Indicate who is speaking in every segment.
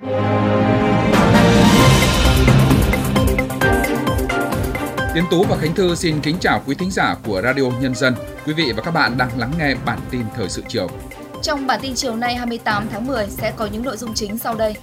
Speaker 1: Tiến Tú và Khánh Thư xin kính chào quý thính giả của Radio Nhân dân. Quý vị và các bạn đang lắng nghe bản tin thời sự chiều.
Speaker 2: Trong bản tin chiều nay 28 tháng 10 sẽ có những nội dung chính sau đây.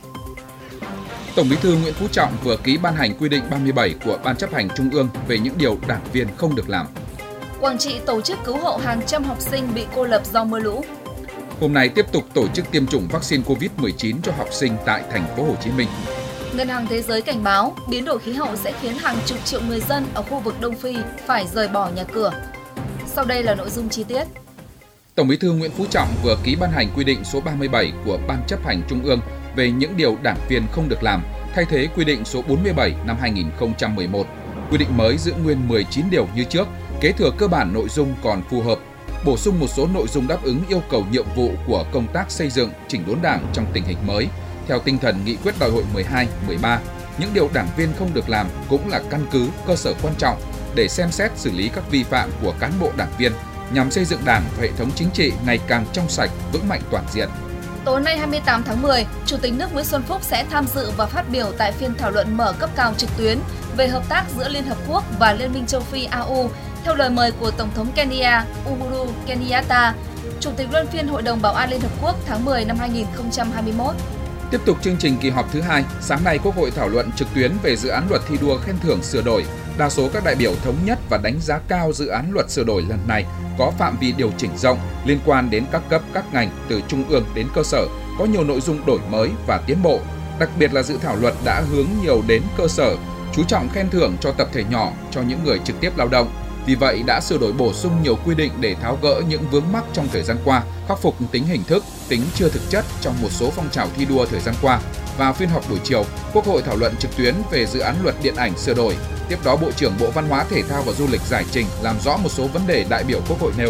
Speaker 1: Tổng Bí thư Nguyễn Phú Trọng vừa ký ban hành quy định 37 của Ban Chấp hành Trung ương về những điều đảng viên không được làm.
Speaker 2: Quảng Trị tổ chức cứu hộ hàng trăm học sinh bị cô lập do mưa lũ.
Speaker 1: Hôm nay tiếp tục tổ chức tiêm chủng vaccine COVID-19 cho học sinh tại thành phố Hồ Chí Minh.
Speaker 2: Ngân hàng Thế giới cảnh báo biến đổi khí hậu sẽ khiến hàng chục triệu người dân ở khu vực Đông Phi phải rời bỏ nhà cửa. Sau đây là nội dung chi tiết.
Speaker 1: Tổng Bí thư Nguyễn Phú Trọng vừa ký ban hành quy định số 37 của Ban Chấp hành Trung ương về những điều đảng viên không được làm, thay thế quy định số 47 năm 2011. Quy định mới giữ nguyên 19 điều như trước, kế thừa cơ bản nội dung còn phù hợp, bổ sung một số nội dung đáp ứng yêu cầu nhiệm vụ của công tác xây dựng, chỉnh đốn Đảng trong tình hình mới. Theo tinh thần nghị quyết Đại hội 12, 13, những điều đảng viên không được làm cũng là căn cứ, cơ sở quan trọng để xem xét xử lý các vi phạm của cán bộ đảng viên nhằm xây dựng Đảng và hệ thống chính trị ngày càng trong sạch, vững mạnh toàn diện.
Speaker 2: Tối nay 28 tháng 10, Chủ tịch nước Nguyễn Xuân Phúc sẽ tham dự và phát biểu tại phiên thảo luận mở cấp cao trực tuyến về hợp tác giữa Liên Hợp Quốc và Liên minh châu Phi AU theo lời mời của Tổng thống Kenya Uhuru Kenyatta, Chủ tịch luân phiên Hội đồng Bảo an Liên Hợp Quốc tháng 10 năm 2021.
Speaker 1: Tiếp tục chương trình kỳ họp thứ 2, sáng nay Quốc hội thảo luận trực tuyến về dự án luật thi đua khen thưởng sửa đổi. Đa số các đại biểu thống nhất và đánh giá cao dự án luật sửa đổi lần này có phạm vi điều chỉnh rộng, liên quan đến các cấp, các ngành từ trung ương đến cơ sở, có nhiều nội dung đổi mới và tiến bộ. Đặc biệt là dự thảo luật đã hướng nhiều đến cơ sở, chú trọng khen thưởng cho tập thể nhỏ, cho những người trực tiếp lao động. Vì vậy đã sửa đổi bổ sung nhiều quy định để tháo gỡ những vướng mắc trong thời gian qua, khắc phục tính hình thức, tính chưa thực chất trong một số phong trào thi đua thời gian qua. Vào phiên họp buổi chiều, Quốc hội thảo luận trực tuyến về dự án luật điện ảnh sửa đổi. Tiếp đó, Bộ trưởng Bộ Văn hóa Thể thao và Du lịch giải trình làm rõ một số vấn đề đại biểu Quốc hội nêu.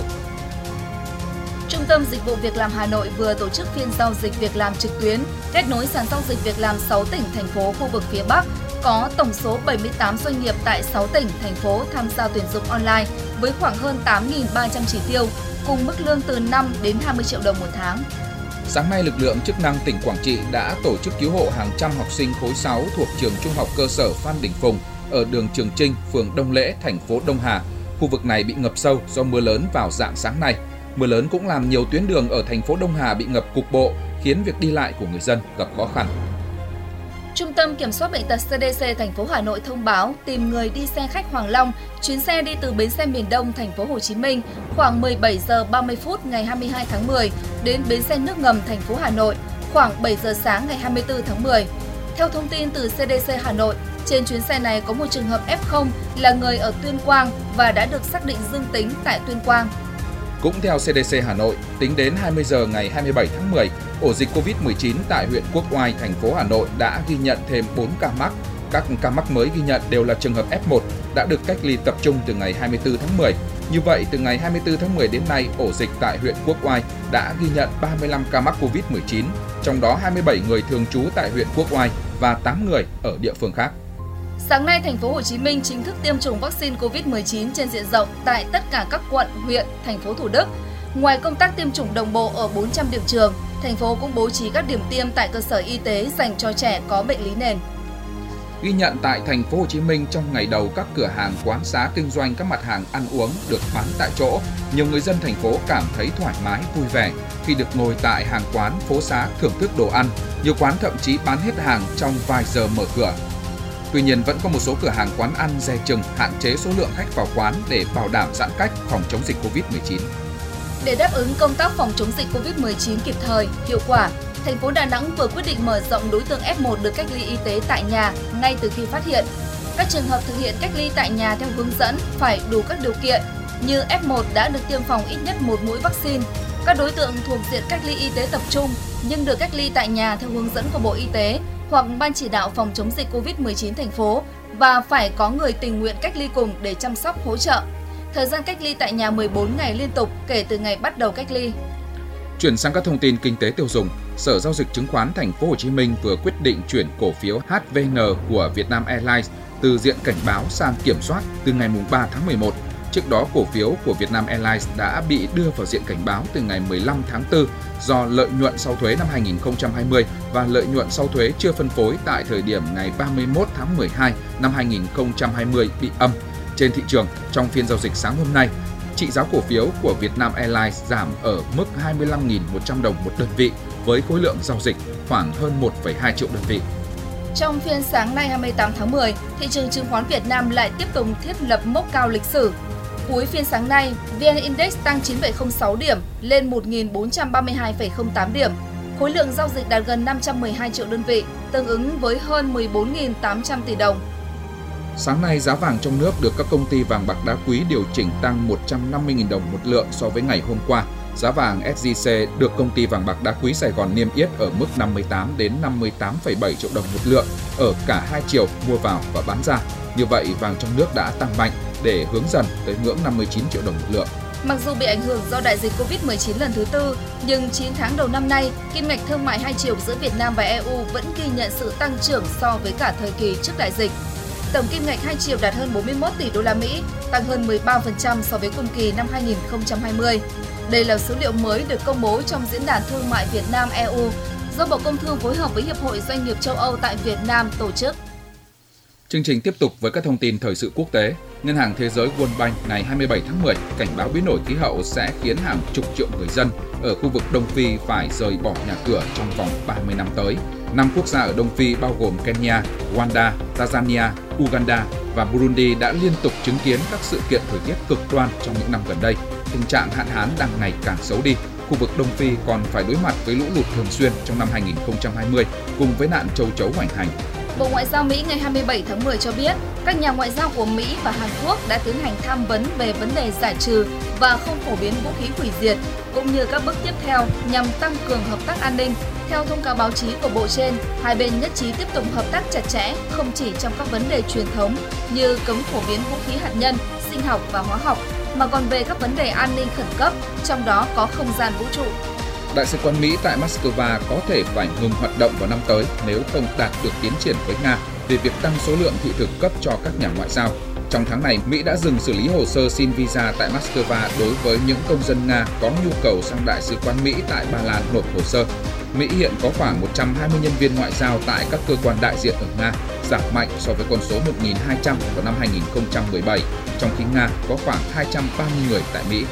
Speaker 2: Trung tâm Dịch vụ Việc làm Hà Nội vừa tổ chức phiên giao dịch việc làm trực tuyến, kết nối sàn giao dịch việc làm 6 tỉnh, thành phố khu vực phía Bắc, có tổng số 78 doanh nghiệp tại 6 tỉnh, thành phố tham gia tuyển dụng online với khoảng hơn 8.300 chỉ tiêu, cùng mức lương từ 5 đến 20 triệu đồng một tháng.
Speaker 1: Sáng nay, lực lượng chức năng tỉnh Quảng Trị đã tổ chức cứu hộ hàng trăm học sinh khối 6 thuộc trường Trung học cơ sở Phan Đình Phùng ở đường Trường Chinh, phường Đông Lễ, thành phố Đông Hà. Khu vực này bị ngập sâu do mưa lớn vào rạng sáng nay. Mưa lớn cũng làm nhiều tuyến đường ở thành phố Đông Hà bị ngập cục bộ, khiến việc đi lại của người dân gặp khó khăn.
Speaker 2: Trung tâm Kiểm soát Bệnh tật CDC thành phố Hà Nội thông báo tìm người đi xe khách Hoàng Long, chuyến xe đi từ bến xe miền Đông thành phố Hồ Chí Minh khoảng 17 giờ 30 phút ngày 22 tháng 10 đến bến xe nước ngầm thành phố Hà Nội khoảng 7 giờ sáng ngày 24 tháng 10. Theo thông tin từ CDC Hà Nội, trên chuyến xe này có một trường hợp F0 là người ở Tuyên Quang và đã được xác định dương tính tại Tuyên Quang.
Speaker 1: Cũng theo CDC Hà Nội, tính đến 20 giờ ngày 27 tháng 10, ổ dịch COVID-19 tại huyện Quốc Oai, thành phố Hà Nội đã ghi nhận thêm 4 ca mắc. Các ca mắc mới ghi nhận đều là trường hợp F1 đã được cách ly tập trung từ ngày 24 tháng 10. Như vậy, từ ngày 24 tháng 10 đến nay, ổ dịch tại huyện Quốc Oai đã ghi nhận 35 ca mắc COVID-19, trong đó 27 người thường trú tại huyện Quốc Oai và 8 người ở địa phương khác.
Speaker 2: Sáng nay, thành phố Hồ Chí Minh chính thức tiêm chủng vaccine COVID-19 trên diện rộng tại tất cả các quận, huyện, thành phố Thủ Đức. Ngoài công tác tiêm chủng đồng bộ ở 400 điểm trường, thành phố cũng bố trí các điểm tiêm tại cơ sở y tế dành cho trẻ có bệnh lý nền.
Speaker 1: Ghi nhận tại thành phố Hồ Chí Minh trong ngày đầu các cửa hàng quán xá kinh doanh các mặt hàng ăn uống được bán tại chỗ, nhiều người dân thành phố cảm thấy thoải mái, vui vẻ khi được ngồi tại hàng quán, phố xá thưởng thức đồ ăn. Nhiều quán thậm chí bán hết hàng trong vài giờ mở cửa. Tuy nhiên, vẫn có một số cửa hàng quán ăn dè chừng hạn chế số lượng khách vào quán để bảo đảm giãn cách phòng chống dịch Covid-19.
Speaker 2: Để đáp ứng công tác phòng chống dịch Covid-19 kịp thời, hiệu quả, thành phố Đà Nẵng vừa quyết định mở rộng đối tượng F1 được cách ly y tế tại nhà ngay từ khi phát hiện. Các trường hợp thực hiện cách ly tại nhà theo hướng dẫn phải đủ các điều kiện như F1 đã được tiêm phòng ít nhất 1 mũi vaccine, các đối tượng thuộc diện cách ly y tế tập trung nhưng được cách ly tại nhà theo hướng dẫn của Bộ Y tế hoặc Ban chỉ đạo phòng chống dịch Covid-19 thành phố và phải có người tình nguyện cách ly cùng để chăm sóc hỗ trợ. Thời gian cách ly tại nhà 14 ngày liên tục kể từ ngày bắt đầu cách ly.
Speaker 1: Chuyển sang các thông tin kinh tế tiêu dùng, Sở Giao dịch Chứng khoán Thành phố Hồ Chí Minh vừa quyết định chuyển cổ phiếu HVN của Vietnam Airlines từ diện cảnh báo sang kiểm soát từ ngày 3 tháng 11. Trước đó, cổ phiếu của Vietnam Airlines đã bị đưa vào diện cảnh báo từ ngày 15 tháng 4 do lợi nhuận sau thuế năm 2020 và lợi nhuận sau thuế chưa phân phối tại thời điểm ngày 31 tháng 12 năm 2020 bị âm. Trên thị trường, trong phiên giao dịch sáng hôm nay, trị giá cổ phiếu của Vietnam Airlines giảm ở mức 25.100 đồng một đơn vị với khối lượng giao dịch khoảng hơn 1,2 triệu đơn vị.
Speaker 2: Trong phiên sáng nay 28 tháng 10, thị trường chứng khoán Việt Nam lại tiếp tục thiết lập mốc cao lịch sử. Cuối phiên sáng nay, VN Index tăng 9,06 điểm lên 1.432,08 điểm. Khối lượng giao dịch đạt gần 512 triệu đơn vị, tương ứng với hơn 14.800 tỷ đồng.
Speaker 1: Sáng nay, giá vàng trong nước được các công ty vàng bạc đá quý điều chỉnh tăng 150.000 đồng một lượng so với ngày hôm qua. Giá vàng SJC được công ty vàng bạc đá quý Sài Gòn niêm yết ở mức 58 đến 58,7 triệu đồng một lượng ở cả hai chiều mua vào và bán ra. Như vậy, vàng trong nước đã tăng mạnh để hướng dần tới ngưỡng 59 triệu đồng một lượng.
Speaker 2: Mặc dù bị ảnh hưởng do đại dịch Covid-19 lần thứ tư, nhưng 9 tháng đầu năm nay, kim ngạch thương mại hai chiều giữa Việt Nam và EU vẫn ghi nhận sự tăng trưởng so với cả thời kỳ trước đại dịch. Tổng kim ngạch hai chiều đạt hơn 41 tỷ đô la Mỹ, tăng hơn 13% so với cùng kỳ năm 2020. Đây là số liệu mới được công bố trong Diễn đàn Thương mại Việt Nam-EU do Bộ Công Thương phối hợp với Hiệp hội Doanh nghiệp châu Âu tại Việt Nam tổ chức.
Speaker 1: Chương trình tiếp tục với các thông tin thời sự quốc tế. Ngân hàng Thế giới World Bank ngày 27 tháng 10 cảnh báo biến đổi khí hậu sẽ khiến hàng chục triệu người dân ở khu vực Đông Phi phải rời bỏ nhà cửa trong vòng 30 năm tới. 5 quốc gia ở Đông Phi bao gồm Kenya, Rwanda, Tanzania, Uganda và Burundi đã liên tục chứng kiến các sự kiện thời tiết cực đoan trong những năm gần đây. Tình trạng hạn hán đang ngày càng xấu đi. Khu vực Đông Phi còn phải đối mặt với lũ lụt thường xuyên trong năm 2020 cùng với nạn châu chấu hoành hành.
Speaker 2: Bộ Ngoại giao Mỹ ngày 27 tháng 10 cho biết, các nhà ngoại giao của Mỹ và Hàn Quốc đã tiến hành tham vấn về vấn đề giải trừ và không phổ biến vũ khí hủy diệt, cũng như các bước tiếp theo nhằm tăng cường hợp tác an ninh. Theo thông cáo báo chí của Bộ trên, hai bên nhất trí tiếp tục hợp tác chặt chẽ, không chỉ trong các vấn đề truyền thống như cấm phổ biến vũ khí hạt nhân, sinh học và hóa học, mà còn về các vấn đề an ninh khẩn cấp, trong đó có không gian vũ trụ.
Speaker 1: Đại sứ quán Mỹ tại Moscow có thể phải ngừng hoạt động vào năm tới nếu không đạt được tiến triển với Nga về việc tăng số lượng thị thực cấp cho các nhà ngoại giao. Trong tháng này, Mỹ đã dừng xử lý hồ sơ xin visa tại Moscow đối với những công dân Nga có nhu cầu sang Đại sứ quán Mỹ tại Ba Lan nộp hồ sơ. Mỹ hiện có khoảng 120 nhân viên ngoại giao tại các cơ quan đại diện ở Nga, giảm mạnh so với con số 1.200 vào năm 2017, trong khi Nga có khoảng 230 người tại Mỹ.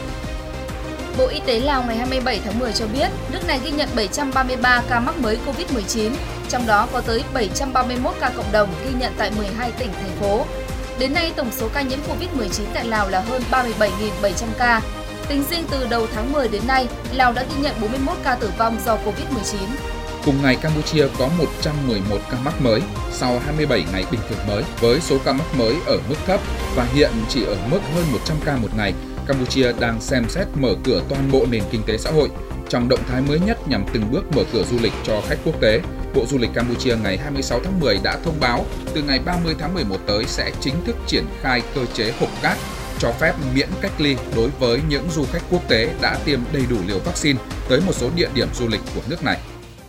Speaker 2: Bộ Y tế Lào ngày 27 tháng 10 cho biết, nước này ghi nhận 733 ca mắc mới COVID-19, trong đó có tới 731 ca cộng đồng ghi nhận tại 12 tỉnh, thành phố. Đến nay, tổng số ca nhiễm COVID-19 tại Lào là hơn 37.700 ca. Tính riêng từ đầu tháng 10 đến nay, Lào đã ghi nhận 41 ca tử vong do COVID-19.
Speaker 1: Cùng ngày, Campuchia có 111 ca mắc mới sau 27 ngày bình thường mới, với số ca mắc mới ở mức thấp và hiện chỉ ở mức hơn 100 ca một ngày. Campuchia đang xem xét mở cửa toàn bộ nền kinh tế xã hội. Trong động thái mới nhất nhằm từng bước mở cửa du lịch cho khách quốc tế, Bộ Du lịch Campuchia ngày 26 tháng 10 đã thông báo từ ngày 30 tháng 11 tới sẽ chính thức triển khai cơ chế hộp cát, cho phép miễn cách ly đối với những du khách quốc tế đã tiêm đầy đủ liều vaccine tới một số địa điểm du lịch của nước này.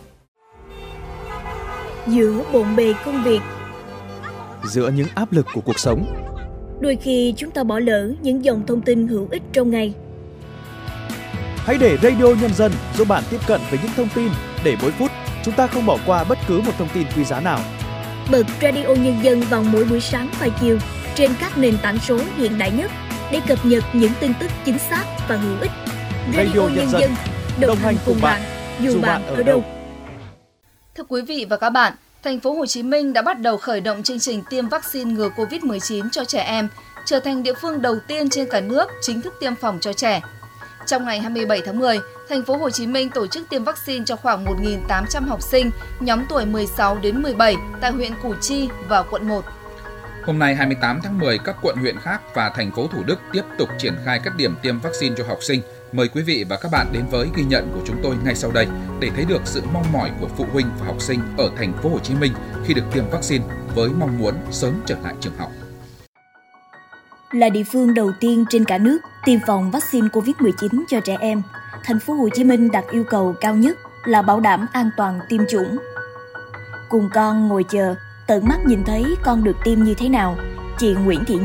Speaker 3: Giữa bộn bề công việc,
Speaker 4: giữa những áp lực của cuộc sống,
Speaker 3: đôi khi chúng ta bỏ lỡ những dòng thông tin hữu ích trong ngày.
Speaker 4: Hãy để Radio Nhân dân giúp bạn tiếp cận với những thông tin để mỗi phút chúng ta không bỏ qua bất cứ một thông tin quý giá nào.
Speaker 3: Bật Radio Nhân dân vào mỗi buổi sáng và chiều trên các nền tảng số hiện đại nhất để cập nhật những tin tức chính xác và hữu ích. Radio Nhân dân đồng hành cùng bạn dù bạn ở đâu.
Speaker 2: Thưa quý vị và các bạn, Thành phố Hồ Chí Minh đã bắt đầu khởi động chương trình tiêm vaccine ngừa COVID-19 cho trẻ em, trở thành địa phương đầu tiên trên cả nước chính thức tiêm phòng cho trẻ. Trong ngày 27 tháng 10, Thành phố Hồ Chí Minh tổ chức tiêm vaccine cho khoảng 1.800 học sinh nhóm tuổi 16 đến 17 tại huyện Củ Chi và quận 1.
Speaker 1: Hôm nay 28 tháng 10, các quận huyện khác và thành phố Thủ Đức tiếp tục triển khai các điểm tiêm vaccine cho học sinh. Mời quý vị và các bạn đến với ghi nhận của chúng tôi ngay sau đây để thấy được sự mong mỏi của phụ huynh và học sinh ở Thành phố Hồ Chí Minh khi được tiêm vaccine với mong muốn sớm trở lại trường học.
Speaker 3: Là địa phương đầu tiên trên cả nước tiêm phòng vaccine COVID-19 cho trẻ em, Thành phố Hồ Chí Minh đặt yêu cầu cao nhất là bảo đảm an toàn tiêm chủng. Cùng con ngồi chờ, tận mắt nhìn thấy con được tiêm như thế nào, chị Nguyễn Thị Nhường,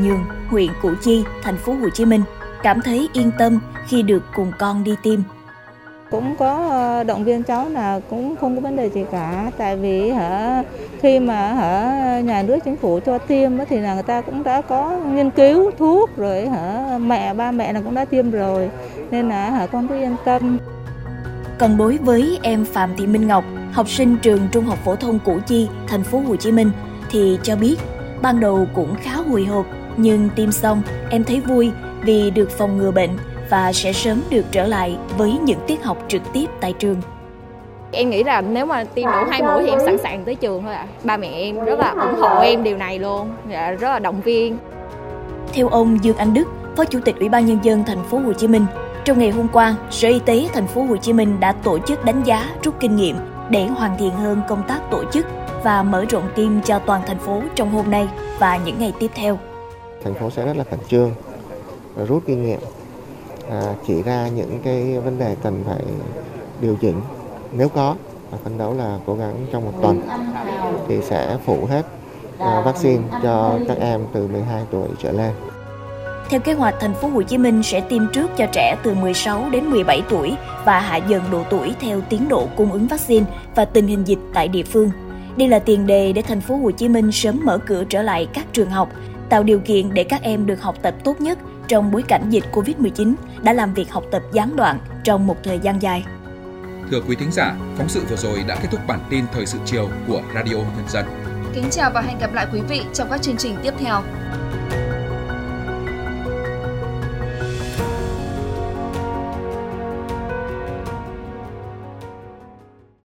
Speaker 3: huyện Củ Chi, thành phố Hồ Chí Minh cảm thấy yên tâm khi được cùng con đi tiêm.
Speaker 5: Cũng có động viên cháu là cũng không có vấn đề gì cả, tại vì khi mà nhà nước chính phủ cho tiêm thì là người ta cũng đã có nghiên cứu thuốc rồi, ba mẹ là cũng đã tiêm rồi, nên là con cứ yên tâm.
Speaker 3: Còn đối với em Phạm Thị Minh Ngọc, học sinh trường Trung học phổ thông Củ Chi, thành phố Hồ Chí Minh thì cho biết ban đầu cũng khá hồi hộp, nhưng tiêm xong em thấy vui vì được phòng ngừa bệnh và sẽ sớm được trở lại với những tiết học trực tiếp tại trường.
Speaker 6: Em nghĩ là nếu mà tiêm đủ 2 mũi thì em sẵn sàng tới trường thôi ạ. Ba mẹ em rất là ủng hộ em điều này luôn, rất là động viên.
Speaker 3: Theo ông Dương Anh Đức, Phó Chủ tịch Ủy ban Nhân dân thành phố Hồ Chí Minh, trong ngày hôm qua, Sở Y tế thành phố Hồ Chí Minh đã tổ chức đánh giá, rút kinh nghiệm để hoàn thiện hơn công tác tổ chức và mở rộng tiêm cho toàn thành phố trong hôm nay và những ngày tiếp theo.
Speaker 7: Thành phố sẽ rất là khẩn trương, rút kinh nghiệm, chỉ ra những cái vấn đề cần phải điều chỉnh nếu có, và phấn đấu là cố gắng trong một tuần thì sẽ phủ hết vaccine cho các em từ 12 tuổi trở lên.
Speaker 3: Theo kế hoạch, thành phố Hồ Chí Minh sẽ tiêm trước cho trẻ từ 16 đến 17 tuổi và hạ dần độ tuổi theo tiến độ cung ứng vaccine và tình hình dịch tại địa phương. Đây là tiền đề để thành phố Hồ Chí Minh sớm mở cửa trở lại các trường học, tạo điều kiện để các em được học tập tốt nhất trong bối cảnh dịch Covid-19 đã làm việc học tập gián đoạn trong một thời gian dài.
Speaker 1: Thưa quý thính giả, phóng sự vừa rồi đã kết thúc bản tin Thời sự chiều của Radio Nhân dân.
Speaker 2: Kính chào và hẹn gặp lại quý vị trong các chương trình tiếp theo.